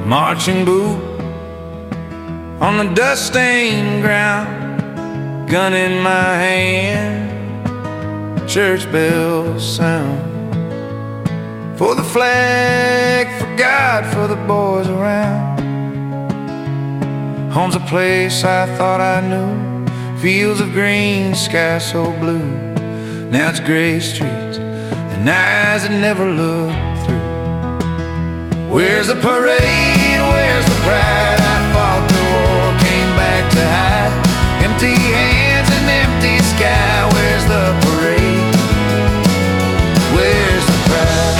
marching boot on the dust-stained ground, gun in my hand, church bells sound. For the flag, for God, for the boys around. Home's a place I thought I knew, fields of green, sky so blue. Now it's gray streets and eyes that never look through. Where's the parade? Where's the pride? I fought the war, came back to hide. Empty hands and empty sky. Where's the parade? Where's the pride?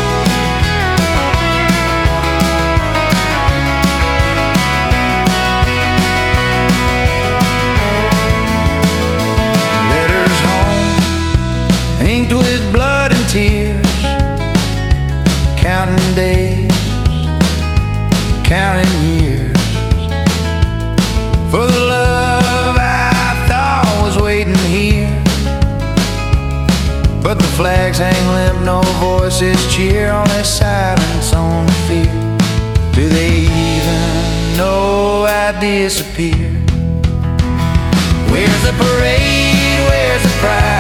Letters home, inked with blood and tears, counting days, counting years, for the love I thought was waiting here. But the flags hang limp, no voices cheer, only silence, only fear. Do they even know I disappeared? Where's the parade? Where's the pride?